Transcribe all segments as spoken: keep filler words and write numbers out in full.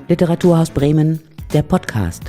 Literaturhaus Bremen, der Podcast.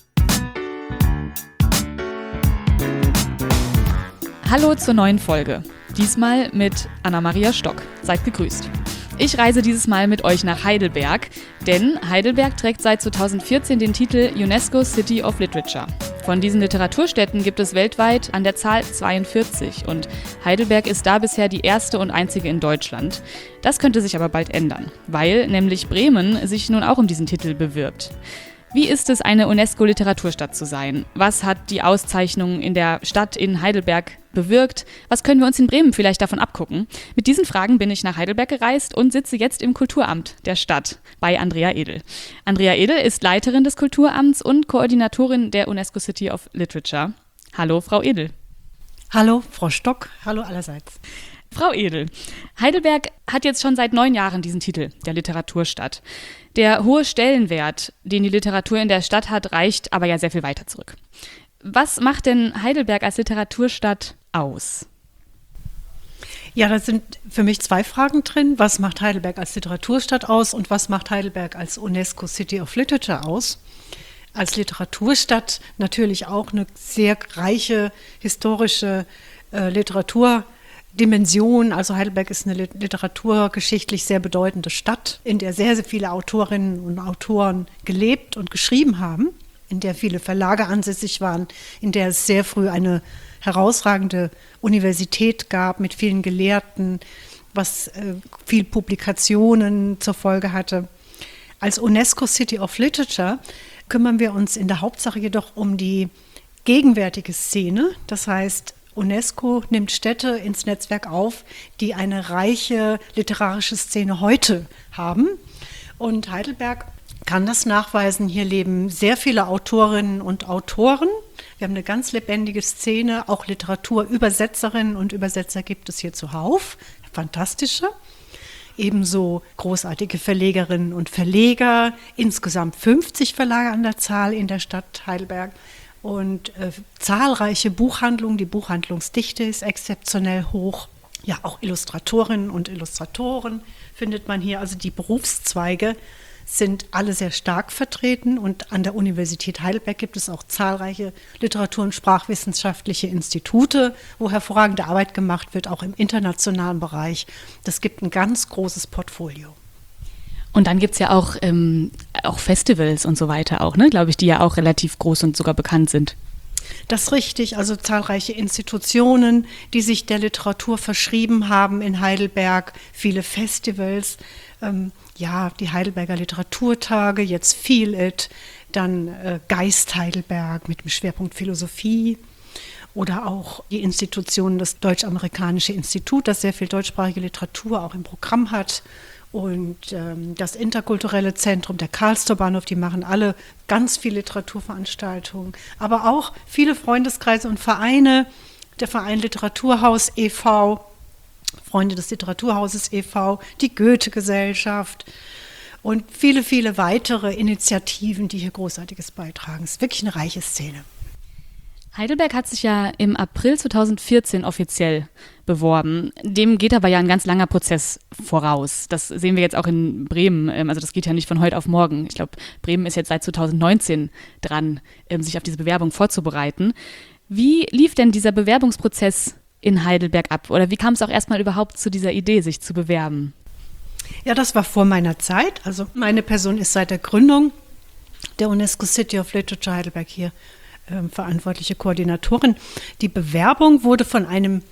Hallo zur neuen Folge. Diesmal mit Anna-Maria Stock. Seid gegrüßt. Ich reise dieses Mal mit euch nach Heidelberg, denn Heidelberg trägt seit zweitausendvierzehn den Titel UNESCO City of Literature. Von diesen Literaturstädten gibt es weltweit an der Zahl zweiundvierzig und Heidelberg ist da bisher die erste und einzige in Deutschland. Das könnte sich aber bald ändern, weil nämlich Bremen sich nun auch um diesen Titel bewirbt. Wie ist es, eine UNESCO-Literaturstadt zu sein? Was hat die Auszeichnung in der Stadt in Heidelberg bewirkt? Was können wir uns in Bremen vielleicht davon abgucken? Mit diesen Fragen bin ich nach Heidelberg gereist und sitze jetzt im Kulturamt der Stadt bei Andrea Edel. Andrea Edel ist Leiterin des Kulturamts und Koordinatorin der UNESCO City of Literature. Hallo, Frau Edel. Hallo, Frau Stock. Hallo allerseits. Frau Edel, Heidelberg hat jetzt schon seit neun Jahren diesen Titel der Literaturstadt. Der hohe Stellenwert, den die Literatur in der Stadt hat, reicht aber ja sehr viel weiter zurück. Was macht denn Heidelberg als Literaturstadt aus? Ja, da sind für mich zwei Fragen drin. Was macht Heidelberg als Literaturstadt aus und was macht Heidelberg als UNESCO City of Literature aus? Als Literaturstadt natürlich auch eine sehr reiche historische äh, Literatur. Dimension, also Heidelberg ist eine literaturgeschichtlich sehr bedeutende Stadt, in der sehr, sehr viele Autorinnen und Autoren gelebt und geschrieben haben, in der viele Verlage ansässig waren, in der es sehr früh eine herausragende Universität gab mit vielen Gelehrten, was äh, viel Publikationen zur Folge hatte. Als UNESCO City of Literature kümmern wir uns in der Hauptsache jedoch um die gegenwärtige Szene, das heißt, UNESCO nimmt Städte ins Netzwerk auf, die eine reiche literarische Szene heute haben. Und Heidelberg kann das nachweisen. Hier leben sehr viele Autorinnen und Autoren. Wir haben eine ganz lebendige Szene. Auch Literaturübersetzerinnen und Übersetzer gibt es hier zuhauf. Fantastische. Ebenso großartige Verlegerinnen und Verleger. Insgesamt fünfzig Verlage an der Zahl in der Stadt Heidelberg. Und äh, zahlreiche Buchhandlungen, die Buchhandlungsdichte ist exzeptionell hoch. Ja, auch Illustratorinnen und Illustratoren findet man hier. Also die Berufszweige sind alle sehr stark vertreten. Und an der Universität Heidelberg gibt es auch zahlreiche Literatur- und sprachwissenschaftliche Institute, wo hervorragende Arbeit gemacht wird, auch im internationalen Bereich. Das gibt ein ganz großes Portfolio. Und dann gibt es ja auch, ähm, auch Festivals und so weiter auch, ne, glaube ich, die ja auch relativ groß und sogar bekannt sind. Das ist richtig, also zahlreiche Institutionen, die sich der Literatur verschrieben haben in Heidelberg, viele Festivals, ähm, ja, die Heidelberger Literaturtage, jetzt Feel It, dann äh, Geist Heidelberg mit dem Schwerpunkt Philosophie oder auch die Institutionen, das Deutsch-Amerikanische Institut, das sehr viel deutschsprachige Literatur auch im Programm hat. Und ähm, das interkulturelle Zentrum, der Karlstor-Bahnhof, die machen alle ganz viele Literaturveranstaltungen. Aber auch viele Freundeskreise und Vereine, der Verein Literaturhaus e V, Freunde des Literaturhauses e V, die Goethe-Gesellschaft und viele, viele weitere Initiativen, die hier Großartiges beitragen. Es ist wirklich eine reiche Szene. Heidelberg hat sich ja im April zweitausendvierzehn offiziell beworben. Dem geht aber ja ein ganz langer Prozess voraus. Das sehen wir jetzt auch in Bremen. Also das geht ja nicht von heute auf morgen. Ich glaube, Bremen ist jetzt seit zweitausendneunzehn dran, sich auf diese Bewerbung vorzubereiten. Wie lief denn dieser Bewerbungsprozess in Heidelberg ab? Oder wie kam es auch erstmal überhaupt zu dieser Idee, sich zu bewerben? Ja, das war vor meiner Zeit. Also meine Person ist seit der Gründung der UNESCO City of Literature Heidelberg hier äh, verantwortliche Koordinatorin. Die Bewerbung wurde von einem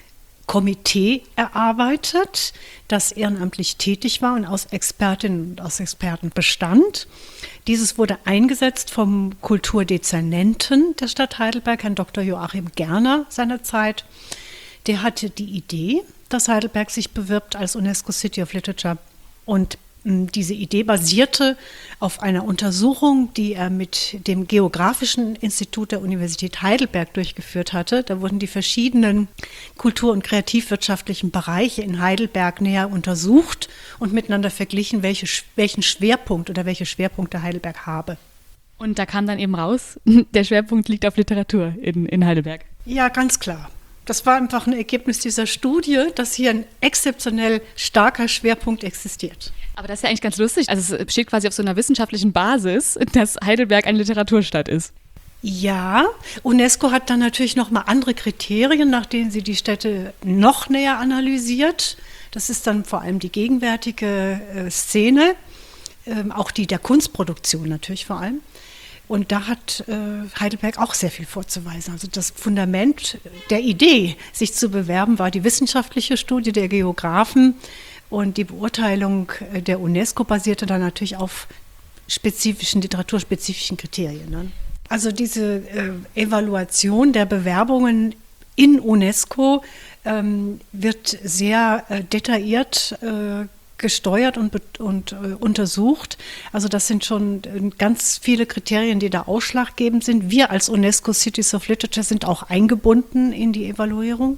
Komitee erarbeitet, das ehrenamtlich tätig war und aus Expertinnen und aus Experten bestand. Dieses wurde eingesetzt vom Kulturdezernenten der Stadt Heidelberg, Herrn Doktor Joachim Gerner seinerzeit. Der hatte die Idee, dass Heidelberg sich bewirbt als UNESCO City of Literature. Und mh, diese Idee basierte auf einer Untersuchung, die er mit dem Geografischen Institut der Universität Heidelberg durchgeführt hatte. Da wurden die verschiedenen kultur- und kreativwirtschaftlichen Bereiche in Heidelberg näher untersucht und miteinander verglichen, welche, welchen Schwerpunkt oder welche Schwerpunkte Heidelberg habe. Und da kam dann eben raus, der Schwerpunkt liegt auf Literatur in, in Heidelberg. Ja, ganz klar. Das war einfach ein Ergebnis dieser Studie, dass hier ein exzeptionell starker Schwerpunkt existiert. Aber das ist ja eigentlich ganz lustig. Also es steht quasi auf so einer wissenschaftlichen Basis, dass Heidelberg eine Literaturstadt ist. Ja, UNESCO hat dann natürlich noch mal andere Kriterien, nach denen sie die Städte noch näher analysiert. Das ist dann vor allem die gegenwärtige äh, Szene, äh, auch die der Kunstproduktion natürlich vor allem. Und da hat äh, Heidelberg auch sehr viel vorzuweisen. Also das Fundament der Idee, sich zu bewerben, war die wissenschaftliche Studie der Geographen, und die Beurteilung der UNESCO basierte dann natürlich auf spezifischen, literaturspezifischen Kriterien. Ne? Also diese äh, Evaluation der Bewerbungen in UNESCO ähm, wird sehr äh, detailliert äh, gesteuert und, und äh, untersucht. Also das sind schon äh, ganz viele Kriterien, die da ausschlaggebend sind. Wir als UNESCO Cities of Literature sind auch eingebunden in die Evaluierung.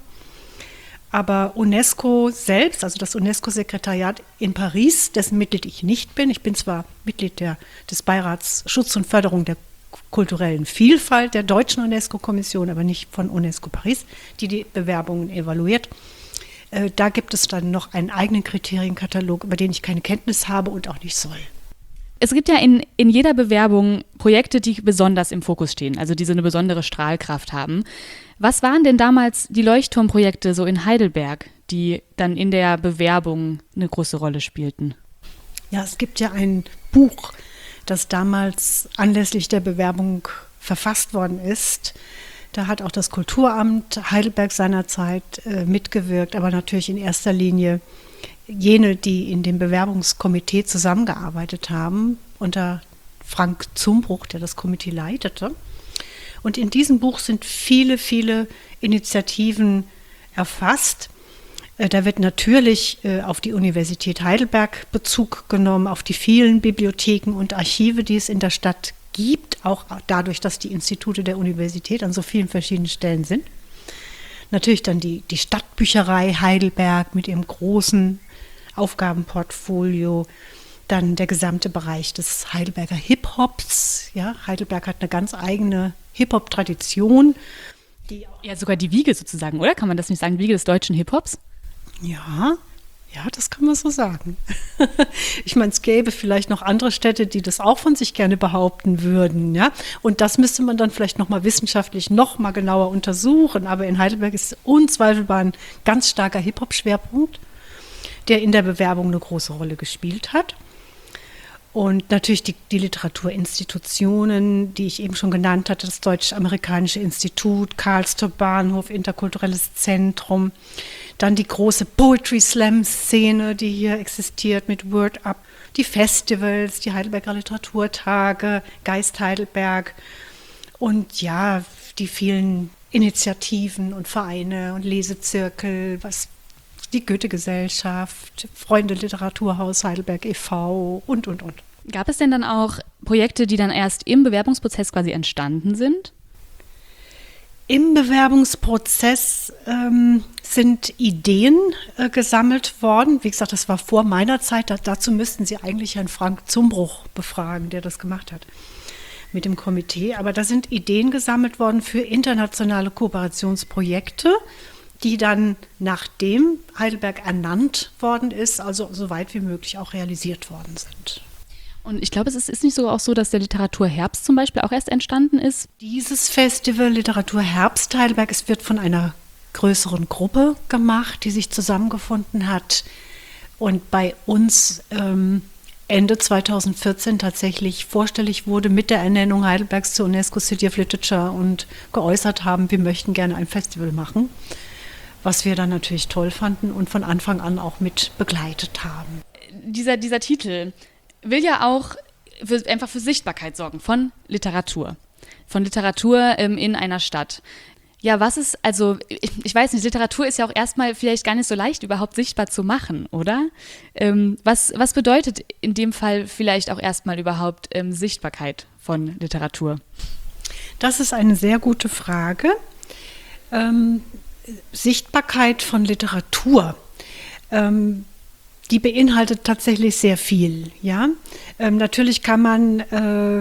Aber UNESCO selbst, also das UNESCO-Sekretariat in Paris, dessen Mitglied ich nicht bin, ich bin zwar Mitglied der, des Beirats Schutz und Förderung der kulturellen Vielfalt der deutschen UNESCO-Kommission, aber nicht von UNESCO Paris, die die Bewerbungen evaluiert. Äh, da gibt es dann noch einen eigenen Kriterienkatalog, über den ich keine Kenntnis habe und auch nicht soll. Es gibt ja in, in jeder Bewerbung Projekte, die besonders im Fokus stehen, also die so eine besondere Strahlkraft haben. Was waren denn damals die Leuchtturmprojekte so in Heidelberg, die dann in der Bewerbung eine große Rolle spielten? Ja, es gibt ja ein Buch, das damals anlässlich der Bewerbung verfasst worden ist. Da hat auch das Kulturamt Heidelberg seinerzeit äh, mitgewirkt, aber natürlich in erster Linie jene, die in dem Bewerbungskomitee zusammengearbeitet haben, unter Frank Zumbruch, der das Komitee leitete. Und in diesem Buch sind viele, viele Initiativen erfasst. Da wird natürlich auf die Universität Heidelberg Bezug genommen, auf die vielen Bibliotheken und Archive, die es in der Stadt gibt, auch dadurch, dass die Institute der Universität an so vielen verschiedenen Stellen sind. Natürlich dann die, die Stadtbücherei Heidelberg mit ihrem großen Aufgabenportfolio, dann der gesamte Bereich des Heidelberger Hip-Hops. Ja, Heidelberg hat eine ganz eigene Hip-Hop-Tradition. Die ja, sogar die Wiege sozusagen, oder? Kann man das nicht sagen, Wiege des deutschen Hip-Hops? Ja, ja, das kann man so sagen. Ich meine, es gäbe vielleicht noch andere Städte, die das auch von sich gerne behaupten würden. Ja? Und das müsste man dann vielleicht noch mal wissenschaftlich noch mal genauer untersuchen. Aber in Heidelberg ist unzweifelbar ein ganz starker Hip-Hop-Schwerpunkt, der in der Bewerbung eine große Rolle gespielt hat. Und natürlich die, die Literaturinstitutionen, die ich eben schon genannt hatte, das Deutsch-Amerikanische Institut, Karlstor Bahnhof, Interkulturelles Zentrum. Dann die große Poetry-Slam-Szene, die hier existiert mit Word Up. Die Festivals, die Heidelberger Literaturtage, Geist Heidelberg. Und ja, die vielen Initiativen und Vereine und Lesezirkel, was die Goethe-Gesellschaft, Freunde Literaturhaus Heidelberg e V und, und, und. Gab es denn dann auch Projekte, die dann erst im Bewerbungsprozess quasi entstanden sind? Im Bewerbungsprozess ähm, sind Ideen äh, gesammelt worden. Wie gesagt, das war vor meiner Zeit. Da, dazu müssten Sie eigentlich Herrn Frank Zumbruch befragen, der das gemacht hat mit dem Komitee. Aber da sind Ideen gesammelt worden für internationale Kooperationsprojekte, die dann, nachdem Heidelberg ernannt worden ist, also so weit wie möglich auch realisiert worden sind. Und ich glaube, es ist, ist nicht sogar auch so, dass der Literaturherbst zum Beispiel auch erst entstanden ist? Dieses Festival Literaturherbst Heidelberg, es wird von einer größeren Gruppe gemacht, die sich zusammengefunden hat und bei uns ähm, Ende zweitausendvierzehn tatsächlich vorstellig wurde mit der Ernennung Heidelbergs zur UNESCO City of Literature und geäußert haben, wir möchten gerne ein Festival machen, was wir dann natürlich toll fanden und von Anfang an auch mit begleitet haben. Dieser, dieser Titel will ja auch für, einfach für Sichtbarkeit sorgen von Literatur, von Literatur ähm, in einer Stadt. Ja, was ist, also ich, ich weiß nicht, Literatur ist ja auch erstmal vielleicht gar nicht so leicht überhaupt sichtbar zu machen, oder? Ähm, was, was bedeutet in dem Fall vielleicht auch erstmal überhaupt ähm, Sichtbarkeit von Literatur? Das ist eine sehr gute Frage. Ähm, Sichtbarkeit von Literatur, ähm, die beinhaltet tatsächlich sehr viel. Ja? Ähm, natürlich kann man äh,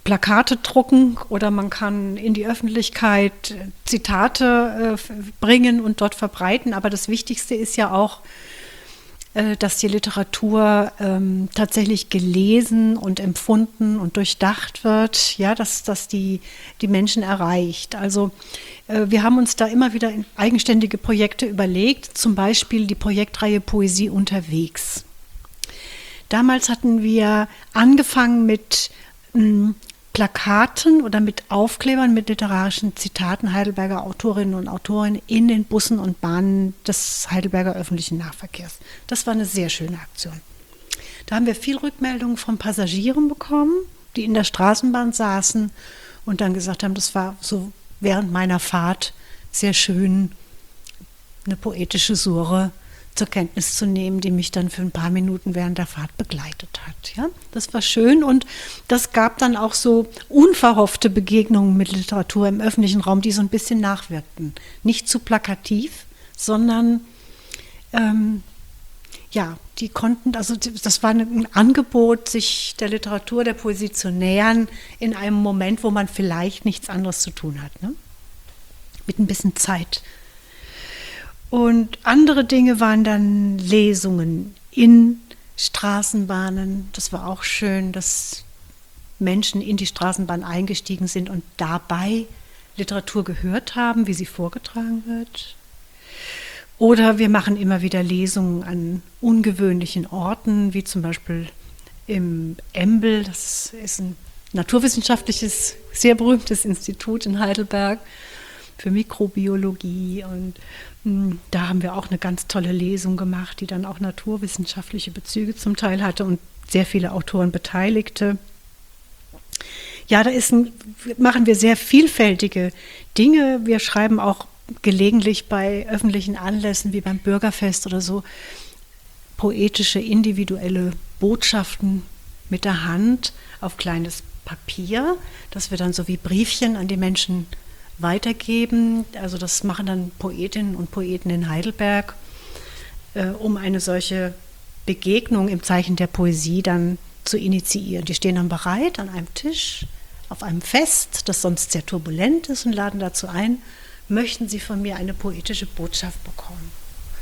Plakate drucken oder man kann in die Öffentlichkeit Zitate äh, bringen und dort verbreiten. Aber das Wichtigste ist ja auch, äh, dass die Literatur ähm, tatsächlich gelesen und empfunden und durchdacht wird, ja, dass, dass die, die Menschen erreicht. Also äh, wir haben uns da immer wieder eigenständige Projekte überlegt, zum Beispiel die Projektreihe Poesie unterwegs. Damals hatten wir angefangen mit mh, Plakaten oder mit Aufklebern, mit literarischen Zitaten Heidelberger Autorinnen und Autoren in den Bussen und Bahnen des Heidelberger öffentlichen Nahverkehrs. Das war eine sehr schöne Aktion. Da haben wir viel Rückmeldungen von Passagieren bekommen, die in der Straßenbahn saßen und dann gesagt haben, das war so während meiner Fahrt sehr schön, eine poetische Sure zur Kenntnis zu nehmen, die mich dann für ein paar Minuten während der Fahrt begleitet hat. Ja, das war schön und das gab dann auch so unverhoffte Begegnungen mit Literatur im öffentlichen Raum, die so ein bisschen nachwirkten. Nicht zu plakativ, sondern ähm, ja, die konnten, also das war ein Angebot, sich der Literatur, der Poesie zu nähern in einem Moment, wo man vielleicht nichts anderes zu tun hat, ne? Mit ein bisschen Zeit. Und andere Dinge waren dann Lesungen in Straßenbahnen. Das war auch schön, dass Menschen in die Straßenbahn eingestiegen sind und dabei Literatur gehört haben, wie sie vorgetragen wird. Oder wir machen immer wieder Lesungen an ungewöhnlichen Orten, wie zum Beispiel im Embl. Das ist ein naturwissenschaftliches, sehr berühmtes Institut in Heidelberg für Mikrobiologie und mh, da haben wir auch eine ganz tolle Lesung gemacht, die dann auch naturwissenschaftliche Bezüge zum Teil hatte und sehr viele Autoren beteiligte. Ja, da ist ein, machen wir sehr vielfältige Dinge. Wir schreiben auch gelegentlich bei öffentlichen Anlässen wie beim Bürgerfest oder so poetische, individuelle Botschaften mit der Hand auf kleines Papier, das wir dann so wie Briefchen an die Menschen weitergeben. Also das machen dann Poetinnen und Poeten in Heidelberg, äh, um eine solche Begegnung im Zeichen der Poesie dann zu initiieren. Die stehen dann bereit an einem Tisch, auf einem Fest, das sonst sehr turbulent ist und laden dazu ein, möchten Sie von mir eine poetische Botschaft bekommen.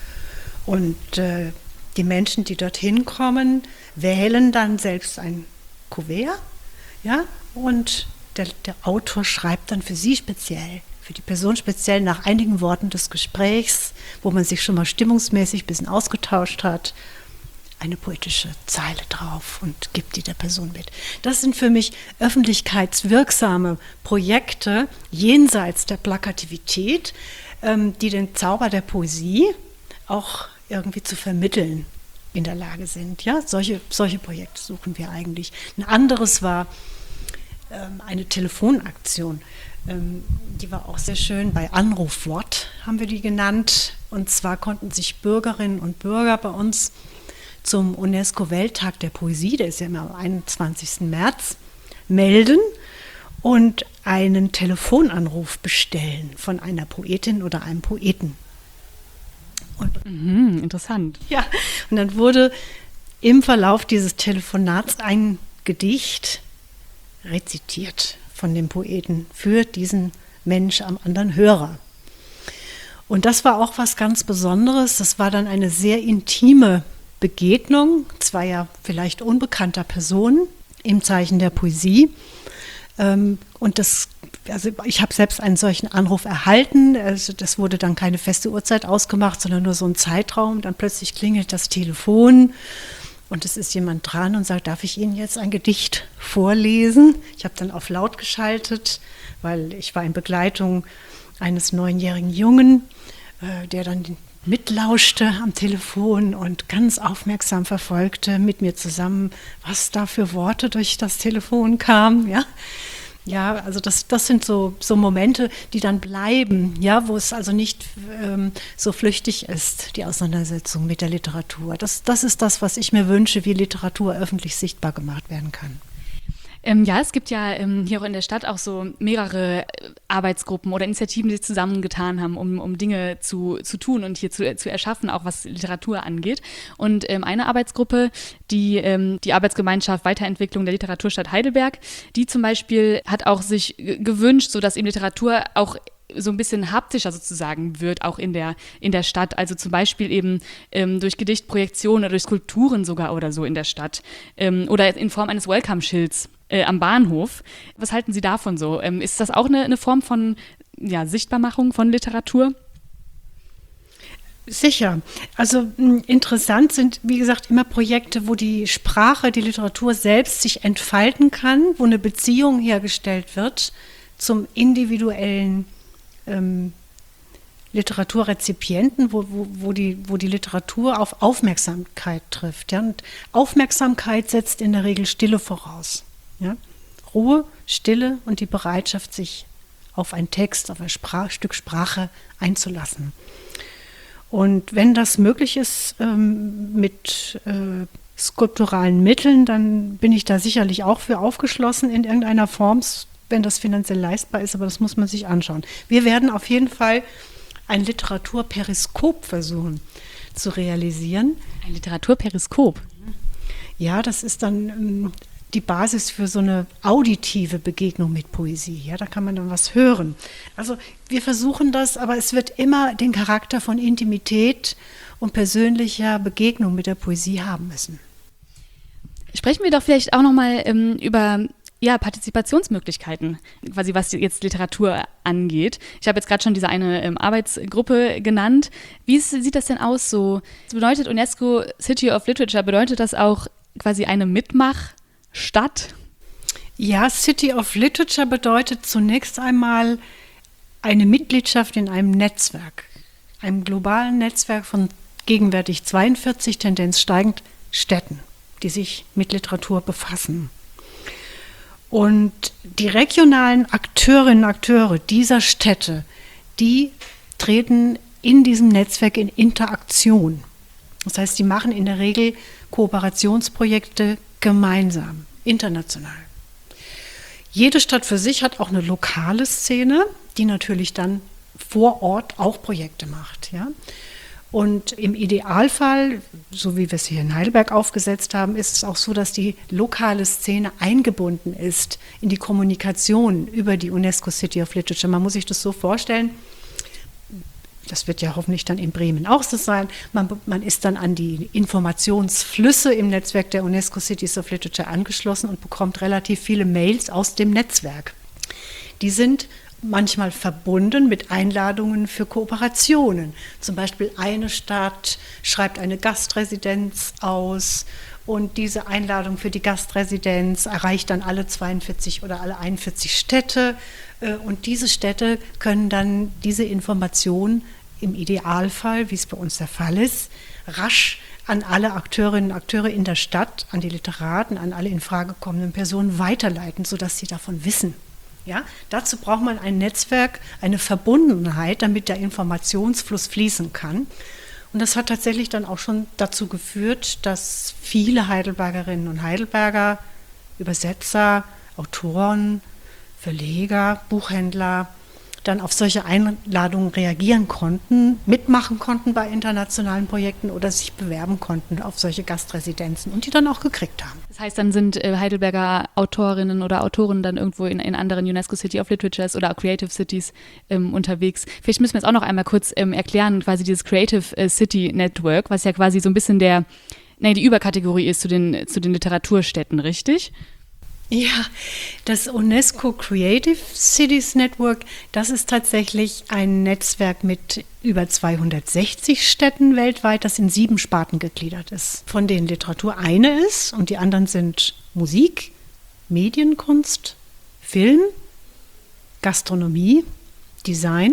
Und äh, die Menschen, die dorthin kommen, wählen dann selbst ein Kuvert, ja, und Der, der Autor schreibt dann für sie speziell, für die Person speziell nach einigen Worten des Gesprächs, wo man sich schon mal stimmungsmäßig ein bisschen ausgetauscht hat, eine poetische Zeile drauf und gibt die der Person mit. Das sind für mich öffentlichkeitswirksame Projekte jenseits der Plakativität, ähm, die den Zauber der Poesie auch irgendwie zu vermitteln in der Lage sind. Ja, solche, solche Projekte suchen wir eigentlich. Ein anderes war eine Telefonaktion, die war auch sehr schön. Bei Anrufwort haben wir die genannt. Und zwar konnten sich Bürgerinnen und Bürger bei uns zum UNESCO-Welttag der Poesie, der ist ja immer am einundzwanzigsten März, melden und einen Telefonanruf bestellen von einer Poetin oder einem Poeten. Und, mhm, interessant. Ja, und dann wurde im Verlauf dieses Telefonats ein Gedicht rezitiert von dem Poeten für diesen Mensch am anderen Hörer. Und das war auch was ganz Besonderes. Das war dann eine sehr intime Begegnung zweier vielleicht unbekannter Personen im Zeichen der Poesie. Und das, also ich habe selbst einen solchen Anruf erhalten. Also das wurde dann keine feste Uhrzeit ausgemacht, sondern nur so ein Zeitraum. Dann plötzlich klingelt das Telefon. Und es ist jemand dran und sagt, darf ich Ihnen jetzt ein Gedicht vorlesen? Ich habe dann auf laut geschaltet, weil ich war in Begleitung eines neunjährigen Jungen, äh, der dann mitlauschte am Telefon und ganz aufmerksam verfolgte mit mir zusammen, was da für Worte durch das Telefon kamen. Ja, ja, also das, das sind so, so Momente, die dann bleiben, ja, wo es also nicht ähm, so flüchtig ist, die Auseinandersetzung mit der Literatur. Das, das ist das, was ich mir wünsche, wie Literatur öffentlich sichtbar gemacht werden kann. Ähm, ja, es gibt ja ähm, hier auch in der Stadt auch so mehrere Arbeitsgruppen oder Initiativen, die sich zusammengetan haben, um, um Dinge zu, zu tun und hier zu, zu erschaffen, auch was Literatur angeht. Und ähm, eine Arbeitsgruppe, die, ähm, die Arbeitsgemeinschaft Weiterentwicklung der Literaturstadt Heidelberg, die zum Beispiel hat auch sich g- gewünscht, so dass eben Literatur auch so ein bisschen haptischer sozusagen wird, auch in der, in der Stadt. Also zum Beispiel eben ähm, durch Gedichtprojektionen oder durch Skulpturen sogar oder so in der Stadt. Ähm, oder in Form eines Welcome-Schilds äh, am Bahnhof. Was halten Sie davon so? Ähm, ist das auch eine, eine Form von ja, Sichtbarmachung von Literatur? Sicher. Also mh, interessant sind, wie gesagt, immer Projekte, wo die Sprache, die Literatur selbst sich entfalten kann, wo eine Beziehung hergestellt wird zum individuellen ähm, Literaturrezipienten, wo, wo, wo, die, wo die Literatur auf Aufmerksamkeit trifft. Ja? Und Aufmerksamkeit setzt in der Regel Stille voraus. Ja? Ruhe, Stille und die Bereitschaft, sich auf einen Text, auf ein Sprach, Stück Sprache einzulassen. Und wenn das möglich ist ähm, mit äh, skulpturalen Mitteln, dann bin ich da sicherlich auch für aufgeschlossen in irgendeiner Form, wenn das finanziell leistbar ist, aber das muss man sich anschauen. Wir werden auf jeden Fall ein Literaturperiskop versuchen zu realisieren. Ein Literaturperiskop? Ja, das ist dann ähm, die Basis für so eine auditive Begegnung mit Poesie. Ja, da kann man dann was hören. Also wir versuchen das, aber es wird immer den Charakter von Intimität und persönlicher Begegnung mit der Poesie haben müssen. Sprechen wir doch vielleicht auch nochmal ähm, über ja, Partizipationsmöglichkeiten, quasi was jetzt Literatur angeht. Ich habe jetzt gerade schon diese eine ähm, Arbeitsgruppe genannt. Wie ist, sieht das denn aus so? Das bedeutet UNESCO City of Literature, bedeutet das auch quasi eine Mitmachstadt? Ja, City of Literature bedeutet zunächst einmal eine Mitgliedschaft in einem Netzwerk, einem globalen Netzwerk von gegenwärtig zweiundvierzig, Tendenz steigend, Städten, die sich mit Literatur befassen. Und die regionalen Akteurinnen und Akteure dieser Städte, die treten in diesem Netzwerk in Interaktion. Das heißt, die machen in der Regel Kooperationsprojekte gemeinsam, international. Jede Stadt für sich hat auch eine lokale Szene, die natürlich dann vor Ort auch Projekte macht. Ja? Und im Idealfall, so wie wir es hier in Heidelberg aufgesetzt haben, ist es auch so, dass die lokale Szene eingebunden ist in die Kommunikation über die UNESCO City of Literature. Man muss sich das so vorstellen, das wird ja hoffentlich dann in Bremen auch so sein, man, man ist dann an die Informationsflüsse im Netzwerk der UNESCO Cities of Literature angeschlossen und bekommt relativ viele Mails aus dem Netzwerk. Die sind manchmal verbunden mit Einladungen für Kooperationen. Zum Beispiel eine Stadt schreibt eine Gastresidenz aus und diese Einladung für die Gastresidenz erreicht dann alle zweiundvierzig oder alle einundvierzig Städte und diese Städte können dann diese Information im Idealfall, wie es bei uns der Fall ist, rasch an alle Akteurinnen und Akteure in der Stadt, an die Literaten, an alle in Frage kommenden Personen weiterleiten, sodass sie davon wissen. Ja, dazu braucht man ein Netzwerk, eine Verbundenheit, damit der Informationsfluss fließen kann. Und das hat tatsächlich dann auch schon dazu geführt, dass viele Heidelbergerinnen und Heidelberger, Übersetzer, Autoren, Verleger, Buchhändler dann auf solche Einladungen reagieren konnten, mitmachen konnten bei internationalen Projekten oder sich bewerben konnten auf solche Gastresidenzen und die dann auch gekriegt haben. Das heißt, dann sind äh, Heidelberger Autorinnen oder Autoren dann irgendwo in, in anderen UNESCO City of Literatures oder Creative Cities ähm, unterwegs. Vielleicht müssen wir jetzt auch noch einmal kurz ähm, erklären, quasi dieses Creative äh, City Network, was ja quasi so ein bisschen der, nee, die Überkategorie ist zu den, zu den Literaturstädten, richtig? Ja, das UNESCO Creative Cities Network, das ist tatsächlich ein Netzwerk mit über zweihundertsechzig Städten weltweit, das in sieben Sparten gegliedert ist, von denen Literatur eine ist und die anderen sind Musik, Medienkunst, Film, Gastronomie, Design,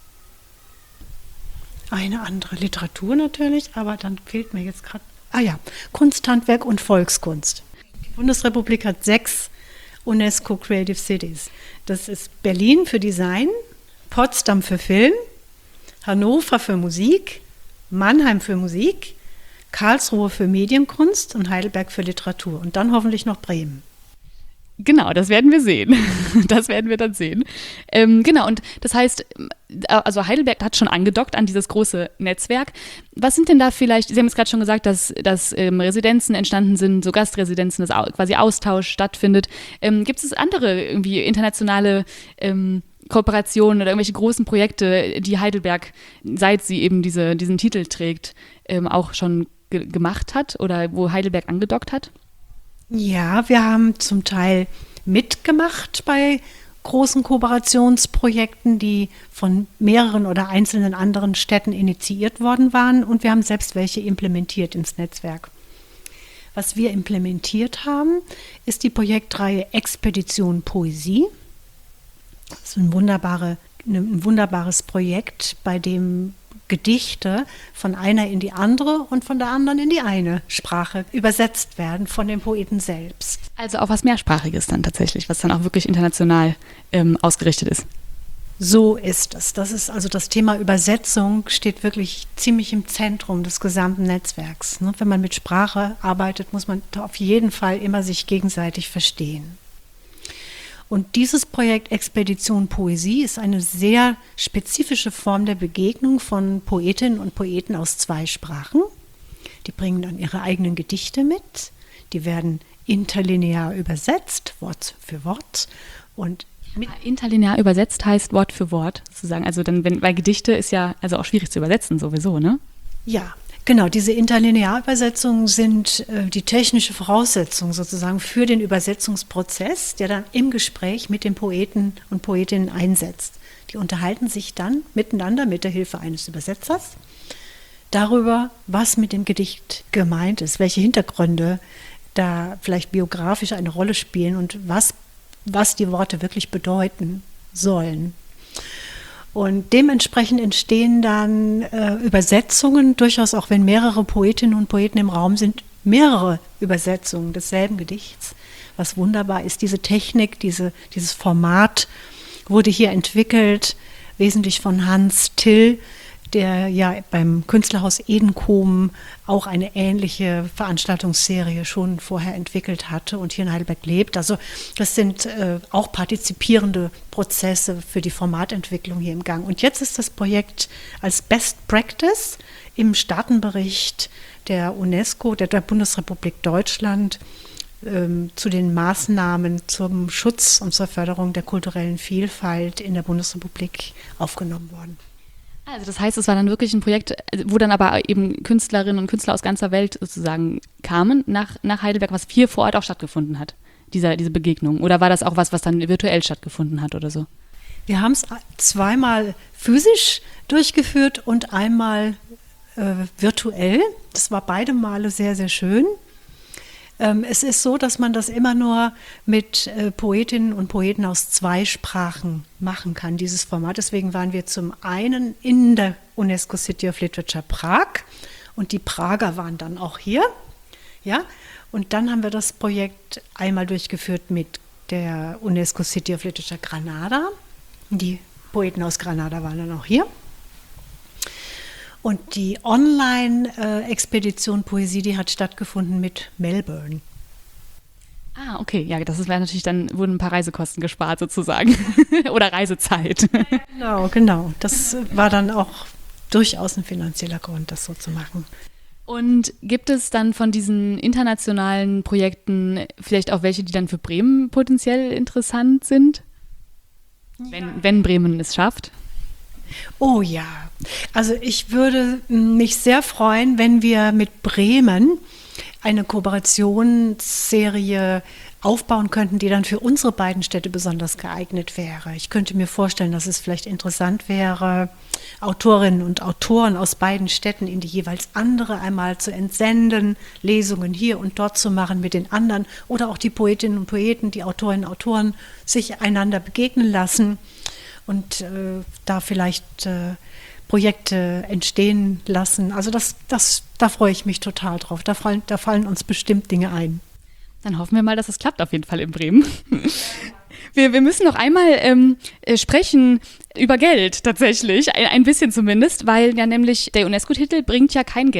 eine andere Literatur natürlich, aber dann fehlt mir jetzt gerade, ah ja, Kunst, Handwerk und Volkskunst. Die Bundesrepublik hat sechs UNESCO Creative Cities. Das ist Berlin für Design, Potsdam für Film, Hannover für Musik, Mannheim für Musik, Karlsruhe für Medienkunst und Heidelberg für Literatur und dann hoffentlich noch Bremen. Genau, das werden wir sehen. Das werden wir dann sehen. Ähm, genau, und das heißt, also Heidelberg hat schon angedockt an dieses große Netzwerk. Was sind denn da vielleicht, Sie haben es gerade schon gesagt, dass, dass ähm, Residenzen entstanden sind, so Gastresidenzen, dass au- quasi Austausch stattfindet. Ähm, gibt es andere irgendwie internationale ähm, Kooperationen oder irgendwelche großen Projekte, die Heidelberg, seit sie eben diese, diesen Titel trägt, ähm, auch schon ge- gemacht hat oder wo Heidelberg angedockt hat? Ja, wir haben zum Teil mitgemacht bei großen Kooperationsprojekten, die von mehreren oder einzelnen anderen Städten initiiert worden waren, und wir haben selbst welche implementiert ins Netzwerk. Was wir implementiert haben, ist die Projektreihe Expedition Poesie. Das ist ein, wunderbare, ein wunderbares Projekt, bei dem Gedichte von einer in die andere und von der anderen in die eine Sprache übersetzt werden von den Poeten selbst. Also auch was Mehrsprachiges dann tatsächlich, was dann auch wirklich international ähm, ausgerichtet ist. So ist es. Das ist also das Thema Übersetzung steht wirklich ziemlich im Zentrum des gesamten Netzwerks. Ne? Wenn man mit Sprache arbeitet, muss man auf jeden Fall immer sich gegenseitig verstehen. Und dieses Projekt Expedition Poesie ist eine sehr spezifische Form der Begegnung von Poetinnen und Poeten aus zwei Sprachen. Die bringen dann ihre eigenen Gedichte mit, die werden interlinear übersetzt, Wort für Wort. Und mit interlinear übersetzt heißt Wort für Wort sozusagen. Also dann, wenn, weil Gedichte ist ja also auch schwierig zu übersetzen sowieso, ne? Ja, genau. Diese Interlinearübersetzungen sind äh, die technische Voraussetzung sozusagen für den Übersetzungsprozess, der dann im Gespräch mit den Poeten und Poetinnen einsetzt. Die unterhalten sich dann miteinander mit der Hilfe eines Übersetzers darüber, was mit dem Gedicht gemeint ist, welche Hintergründe da vielleicht biografisch eine Rolle spielen und was, was die Worte wirklich bedeuten sollen. Und dementsprechend entstehen dann äh, Übersetzungen, durchaus auch wenn mehrere Poetinnen und Poeten im Raum sind, mehrere Übersetzungen desselben Gedichts. Was wunderbar ist, diese Technik, diese, dieses Format wurde hier entwickelt, wesentlich von Hans Till, der ja beim Künstlerhaus Edenkoben auch eine ähnliche Veranstaltungsserie schon vorher entwickelt hatte und hier in Heidelberg lebt. Also das sind äh, auch partizipierende Prozesse für die Formatentwicklung hier im Gang. Und jetzt ist das Projekt als Best Practice im Staatenbericht der UNESCO, der, der Bundesrepublik Deutschland, ähm, zu den Maßnahmen zum Schutz und zur Förderung der kulturellen Vielfalt in der Bundesrepublik aufgenommen worden. Also das heißt, es war dann wirklich ein Projekt, wo dann aber eben Künstlerinnen und Künstler aus ganzer Welt sozusagen kamen nach, nach Heidelberg, was hier vor Ort auch stattgefunden hat, dieser, diese Begegnung. Oder war das auch was, was dann virtuell stattgefunden hat oder so? Wir haben es zweimal physisch durchgeführt und einmal äh, virtuell. Das war beide Male sehr, sehr schön. Ähm, es ist so, dass man das immer nur mit äh, Poetinnen und Poeten aus zwei Sprachen machen kann, dieses Format. Deswegen waren wir zum einen in der UNESCO City of Literature Prag und die Prager waren dann auch hier. Ja? Und dann haben wir das Projekt einmal durchgeführt mit der UNESCO City of Literature Granada. Die Poeten aus Granada waren dann auch hier. Und die Online-Expedition Poesie, die hat stattgefunden mit Melbourne. Ah, okay. Ja, das wäre natürlich dann, wurden ein paar Reisekosten gespart sozusagen. Oder Reisezeit. Genau, genau. Das war dann auch durchaus ein finanzieller Grund, das so zu machen. Und gibt es dann von diesen internationalen Projekten vielleicht auch welche, die dann für Bremen potenziell interessant sind? Ja. Wenn, wenn Bremen es schafft? Oh ja, also ich würde mich sehr freuen, wenn wir mit Bremen eine Kooperationsserie aufbauen könnten, die dann für unsere beiden Städte besonders geeignet wäre. Ich könnte mir vorstellen, dass es vielleicht interessant wäre, Autorinnen und Autoren aus beiden Städten in die jeweils andere einmal zu entsenden, Lesungen hier und dort zu machen mit den anderen oder auch die Poetinnen und Poeten, die Autorinnen und Autoren sich einander begegnen lassen und äh, da vielleicht äh, Projekte entstehen lassen. Also das, das, da freue ich mich total drauf. Da fallen, da fallen uns bestimmt Dinge ein. Dann hoffen wir mal, dass es klappt auf jeden Fall in Bremen. Wir, wir müssen noch einmal ähm, sprechen über Geld tatsächlich, ein, ein bisschen zumindest, weil ja nämlich der UNESCO-Titel bringt ja kein Geld.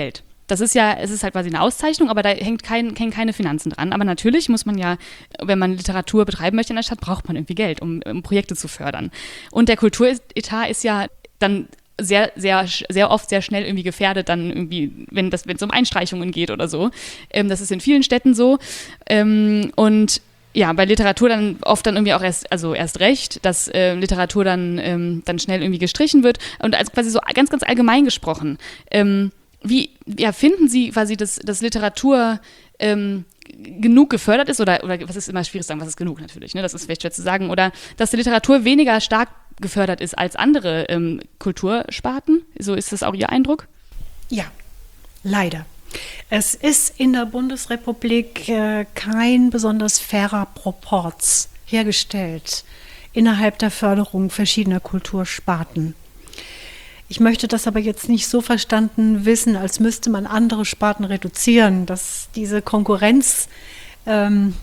Das ist ja, es ist halt quasi eine Auszeichnung, aber da hängt kein, hängen keine Finanzen dran. Aber natürlich muss man ja, wenn man Literatur betreiben möchte in der Stadt, braucht man irgendwie Geld, um, um Projekte zu fördern. Und der Kulturetat ist ja dann sehr, sehr, sehr oft sehr schnell irgendwie gefährdet, dann irgendwie, wenn das, wenn es um Einstreichungen geht oder so. Ähm, das ist in vielen Städten so. Ähm, und ja, bei Literatur dann oft dann irgendwie auch erst, also erst recht, dass äh, Literatur dann, ähm, dann schnell irgendwie gestrichen wird. Und also quasi so ganz, ganz allgemein gesprochen. Ähm, Wie ja, finden Sie quasi, dass, dass Literatur ähm, genug gefördert ist? Oder, oder was ist immer schwierig zu sagen, was ist genug natürlich, ne? Das ist vielleicht schwer zu sagen. Oder dass die Literatur weniger stark gefördert ist als andere ähm, Kultursparten? So ist das auch Ihr Eindruck? Ja, leider. Es ist in der Bundesrepublik äh, kein besonders fairer Proporz hergestellt innerhalb der Förderung verschiedener Kultursparten. Ich möchte das aber jetzt nicht so verstanden wissen, als müsste man andere Sparten reduzieren. Dass diese Konkurrenz ähm,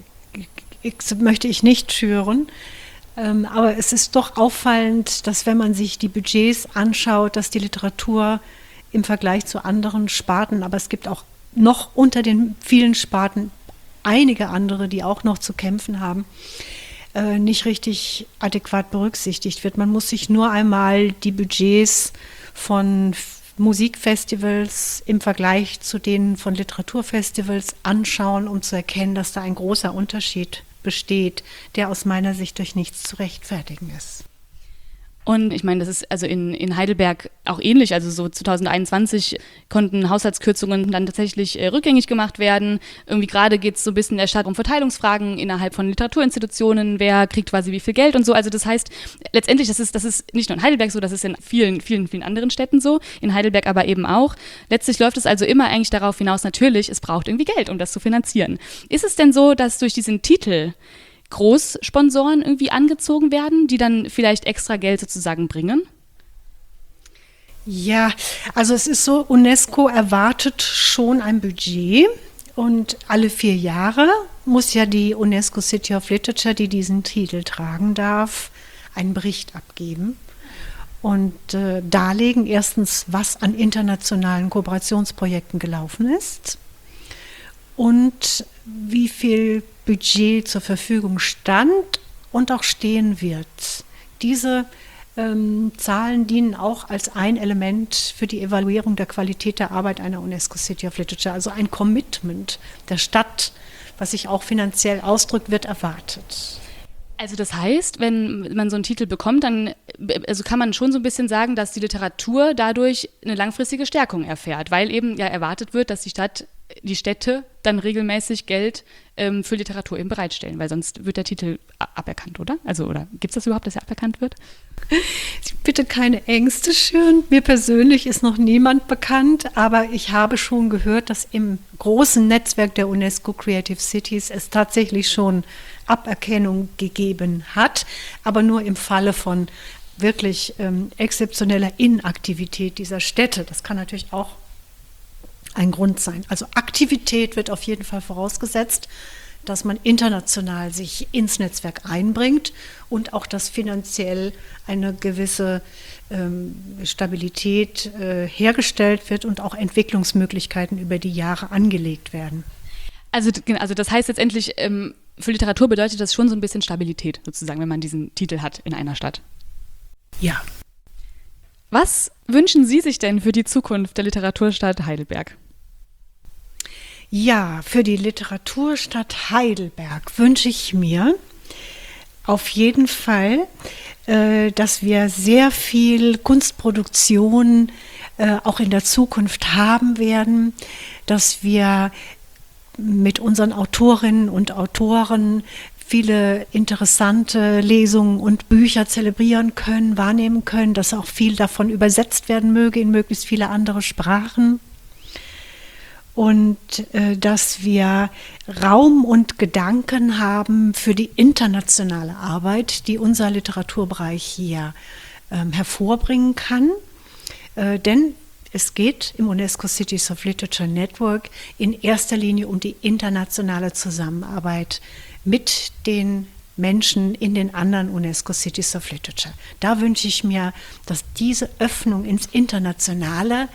möchte ich nicht schüren. Ähm, aber es ist doch auffallend, dass wenn man sich die Budgets anschaut, dass die Literatur im Vergleich zu anderen Sparten, aber es gibt auch noch unter den vielen Sparten einige andere, die auch noch zu kämpfen haben, nicht richtig adäquat berücksichtigt wird. Man muss sich nur einmal die Budgets von Musikfestivals im Vergleich zu denen von Literaturfestivals anschauen, um zu erkennen, dass da ein großer Unterschied besteht, der aus meiner Sicht durch nichts zu rechtfertigen ist. Und ich meine, das ist also in, in Heidelberg auch ähnlich. Also so zwanzig einundzwanzig konnten Haushaltskürzungen dann tatsächlich äh, rückgängig gemacht werden. Irgendwie gerade geht es so ein bisschen in der Stadt um Verteilungsfragen innerhalb von Literaturinstitutionen. Wer kriegt quasi wie viel Geld und so. Also das heißt, letztendlich, das ist, das ist nicht nur in Heidelberg so, das ist in vielen, vielen, vielen anderen Städten so. In Heidelberg aber eben auch. Letztlich läuft es also immer eigentlich darauf hinaus, natürlich, es braucht irgendwie Geld, um das zu finanzieren. Ist es denn so, dass durch diesen Titel Großsponsoren irgendwie angezogen werden, die dann vielleicht extra Geld sozusagen bringen? Ja, also es ist so, UNESCO erwartet schon ein Budget und alle vier Jahre muss ja die UNESCO City of Literature, die diesen Titel tragen darf, einen Bericht abgeben und äh, darlegen erstens, was an internationalen Kooperationsprojekten gelaufen ist und wie viel Budget zur Verfügung stand und auch stehen wird. Diese ähm, Zahlen dienen auch als ein Element für die Evaluierung der Qualität der Arbeit einer UNESCO City of Literature, also ein Commitment der Stadt, was sich auch finanziell ausdrückt, wird erwartet. Also das heißt, wenn man so einen Titel bekommt, dann also kann man schon so ein bisschen sagen, dass die Literatur dadurch eine langfristige Stärkung erfährt, weil eben ja erwartet wird, dass die Stadt die Städte dann regelmäßig Geld ähm, für Literatur eben bereitstellen, weil sonst wird der Titel aberkannt, oder? Also, oder gibt es das überhaupt, dass er aberkannt wird? Bitte keine Ängste schüren. Mir persönlich ist noch niemand bekannt, aber ich habe schon gehört, dass im großen Netzwerk der UNESCO Creative Cities es tatsächlich schon Aberkennung gegeben hat, aber nur im Falle von wirklich ähm, exzeptioneller Inaktivität dieser Städte. Das kann natürlich auch ein Grund sein. Also Aktivität wird auf jeden Fall vorausgesetzt, dass man international sich ins Netzwerk einbringt und auch, dass finanziell eine gewisse ähm, Stabilität äh, hergestellt wird und auch Entwicklungsmöglichkeiten über die Jahre angelegt werden. Also, also das heißt letztendlich, ähm, für Literatur bedeutet das schon so ein bisschen Stabilität sozusagen, wenn man diesen Titel hat in einer Stadt. Ja. Was wünschen Sie sich denn für die Zukunft der Literaturstadt Heidelberg? Ja, für die Literaturstadt Heidelberg wünsche ich mir auf jeden Fall, äh, dass wir sehr viel Kunstproduktion äh, auch in der Zukunft haben werden, dass wir mit unseren Autorinnen und Autoren viele interessante Lesungen und Bücher zelebrieren können, wahrnehmen können, dass auch viel davon übersetzt werden möge in möglichst viele andere Sprachen. Und äh, dass wir Raum und Gedanken haben für die internationale Arbeit, die unser Literaturbereich hier ähm, hervorbringen kann. Äh, denn es geht im UNESCO Cities of Literature Network in erster Linie um die internationale Zusammenarbeit mit den Menschen in den anderen UNESCO Cities of Literature. Da wünsche ich mir, dass diese Öffnung ins Internationale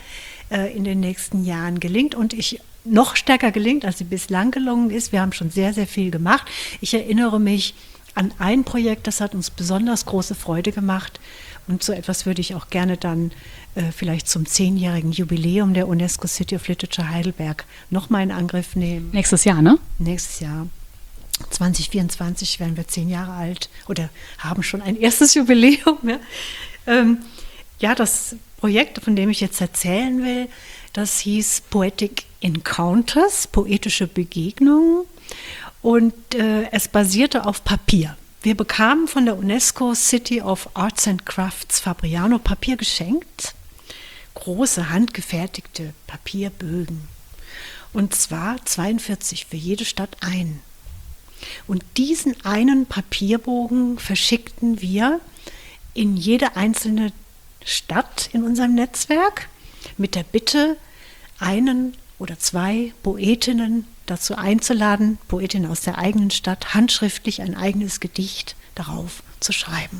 äh, in den nächsten Jahren gelingt und ich noch stärker gelingt, als sie bislang gelungen ist. Wir haben schon sehr, sehr viel gemacht. Ich erinnere mich an ein Projekt, das hat uns besonders große Freude gemacht. Und so etwas würde ich auch gerne dann äh, vielleicht zum zehnjährigen Jubiläum der UNESCO City of Literature Heidelberg nochmal in Angriff nehmen. Nächstes Jahr, ne? Nächstes Jahr. zwanzig vierundzwanzig werden wir zehn Jahre alt oder haben schon ein erstes Jubiläum. Ja, ähm, ja das Projekt, von dem ich jetzt erzählen will, das hieß Poetic Encounters, poetische Begegnungen. Und äh, es basierte auf Papier. Wir bekamen von der UNESCO City of Arts and Crafts Fabriano Papier geschenkt, große handgefertigte Papierbögen. Und zwar zweiundvierzig, für jede Stadt ein. Und diesen einen Papierbogen verschickten wir in jede einzelne Stadt in unserem Netzwerk mit der Bitte, einen oder zwei Poetinnen dazu einzuladen, Poetinnen aus der eigenen Stadt, handschriftlich ein eigenes Gedicht darauf zu schreiben.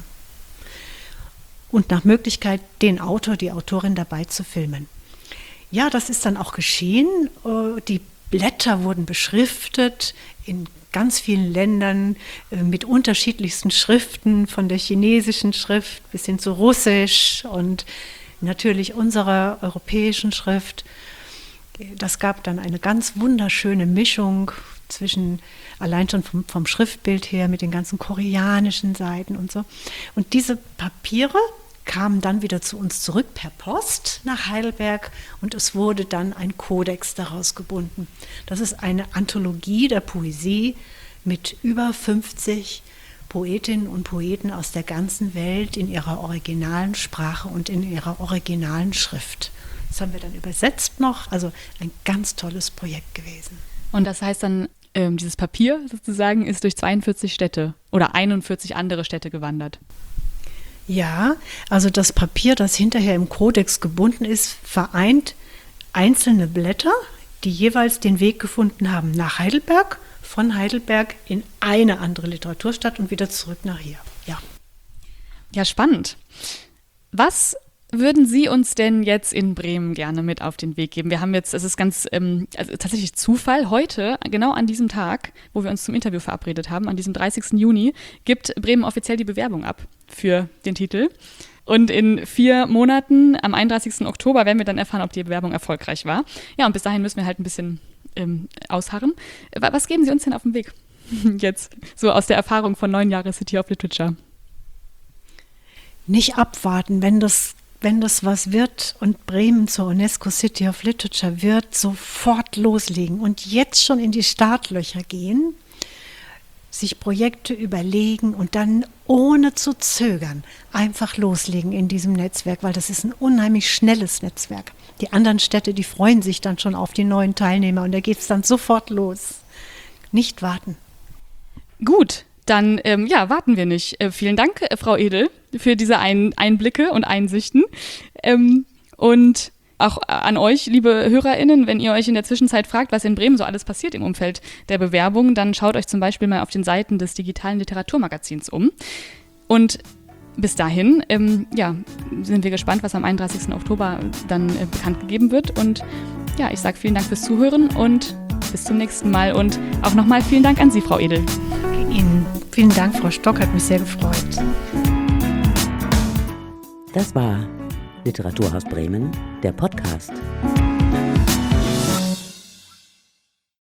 Und nach Möglichkeit den Autor, die Autorin dabei zu filmen. Ja, das ist dann auch geschehen. Die Blätter wurden beschriftet in ganz vielen Ländern mit unterschiedlichsten Schriften, von der chinesischen Schrift bis hin zu Russisch und natürlich unserer europäischen Schrift. Das gab dann eine ganz wunderschöne Mischung zwischen, allein schon vom, vom Schriftbild her, mit den ganzen koreanischen Seiten und so. Und diese Papiere kamen dann wieder zu uns zurück per Post nach Heidelberg und es wurde dann ein Kodex daraus gebunden. Das ist eine Anthologie der Poesie mit über fünfzig Poetinnen und Poeten aus der ganzen Welt in ihrer originalen Sprache und in ihrer originalen Schrift. Das haben wir dann übersetzt noch, also ein ganz tolles Projekt gewesen. Und das heißt dann, ähm, dieses Papier sozusagen ist durch zweiundvierzig Städte oder einundvierzig andere Städte gewandert. Ja, also das Papier, das hinterher im Kodex gebunden ist, vereint einzelne Blätter, die jeweils den Weg gefunden haben nach Heidelberg, von Heidelberg in eine andere Literaturstadt und wieder zurück nach hier. Ja, ja, spannend. Was würden Sie uns denn jetzt in Bremen gerne mit auf den Weg geben? Wir haben jetzt, es ist ganz ähm, also tatsächlich Zufall, heute, genau an diesem Tag, wo wir uns zum Interview verabredet haben, an diesem dreißigsten Juni, gibt Bremen offiziell die Bewerbung ab für den Titel. Und in vier Monaten, am einunddreißigsten Oktober, werden wir dann erfahren, ob die Bewerbung erfolgreich war. Ja, und bis dahin müssen wir halt ein bisschen ähm, ausharren. Was geben Sie uns denn auf den Weg jetzt, so aus der Erfahrung von neun Jahren City of Literature? Nicht abwarten, wenn das Wenn das was wird und Bremen zur UNESCO City of Literature wird, sofort loslegen und jetzt schon in die Startlöcher gehen, sich Projekte überlegen und dann ohne zu zögern einfach loslegen in diesem Netzwerk, weil das ist ein unheimlich schnelles Netzwerk. Die anderen Städte, die freuen sich dann schon auf die neuen Teilnehmer und da geht es dann sofort los. Nicht warten. Gut. Dann ähm, ja, warten wir nicht. Äh, vielen Dank, äh, Frau Edel, für diese Ein- Einblicke und Einsichten. Ähm, und auch an euch, liebe HörerInnen, wenn ihr euch in der Zwischenzeit fragt, was in Bremen so alles passiert im Umfeld der Bewerbung, dann schaut euch zum Beispiel mal auf den Seiten des digitalen Literaturmagazins um. Und bis dahin ähm, ja, sind wir gespannt, was am einunddreißigsten Oktober dann äh, bekannt gegeben wird. Und ja, ich sage vielen Dank fürs Zuhören und bis zum nächsten Mal. Und auch nochmal vielen Dank an Sie, Frau Edel. Ihnen vielen Dank, Frau Stock, hat mich sehr gefreut. Das war Literaturhaus Bremen, der Podcast.